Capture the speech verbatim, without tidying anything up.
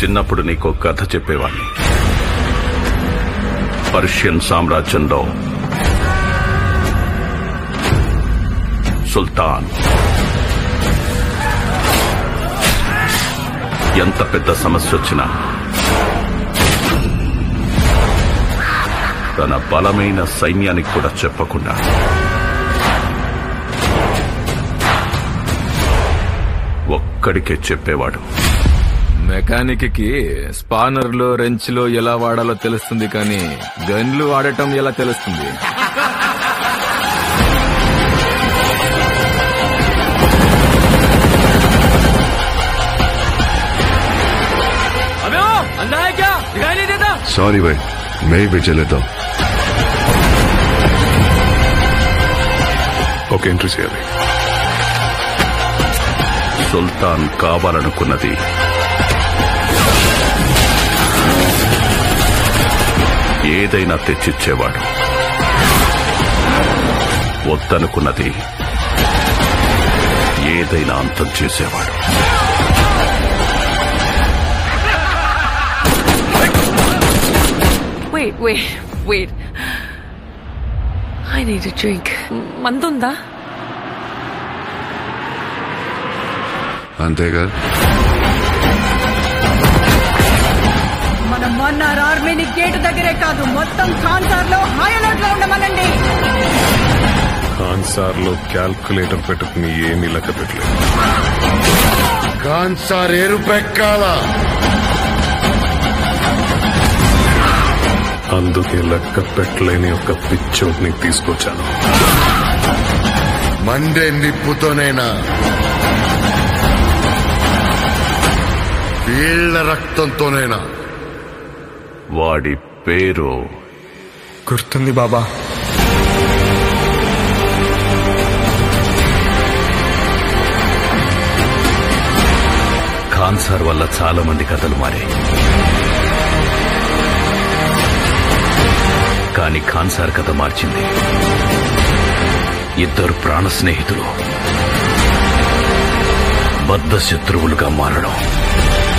చిన్నప్పుడు నీకో కథ చెప్పేవాణ్ణి. పర్షియన్ సామ్రాజ్యంలో సుల్తాన్ ఎంత పెద్ద సమస్య వచ్చినా తన బలమైన సైన్యానికి కూడా చెప్పకుండా ఒక్కడికే చెప్పేవాడు. మెకానిక్ కి స్పానర్ లో రెంచ్ లో ఎలా వాడాలో తెలుస్తుంది, కానీ గన్లు వాడటం ఎలా తెలుస్తుంది? सॉरी भाई, मैं ही बेचे लेता हूँ. ఓకే, ఎంట్రీ చేయాలి. సుల్తాన్ కావాలనుకున్నది ఏదైనా తెచ్చిచ్చేవాడు. వద్దనుకున్నది ఏదైనా అంతం చేసేవాడు. Wait, wait, wait. I need a drink. మందుందా? అంతేగా. మన మన్నార్ ఆర్మీని గేటు దగ్గరే కాదు, మొత్తం ఖాన్సార్ లో హై అలర్ట్ లో ఉండమనండి. ఖాన్సార్ లో క్యాల్కులేటర్ పెట్టుకుని ఏమీ లెక్క పెట్టలేదు. ఖాన్సార్ ఎరుపెక్కాల, అందుకే లెక్క పెట్టలేని ఒక పిచ్చోడ్ని తీసుకొచ్చాను. మండే నిప్పుతోనైనా వీళ్ల రక్తంతోనైనా. వాడి పేరు గుర్తుంది బాబా. ఖాన్సార్ వల్ల చాలా మంది కథలు మారాయి, కానీ ఖాన్సార్ కథ మార్చింది ఇద్దరు ప్రాణ స్నేహితులు బద్ధ శత్రువులుగా మారడం.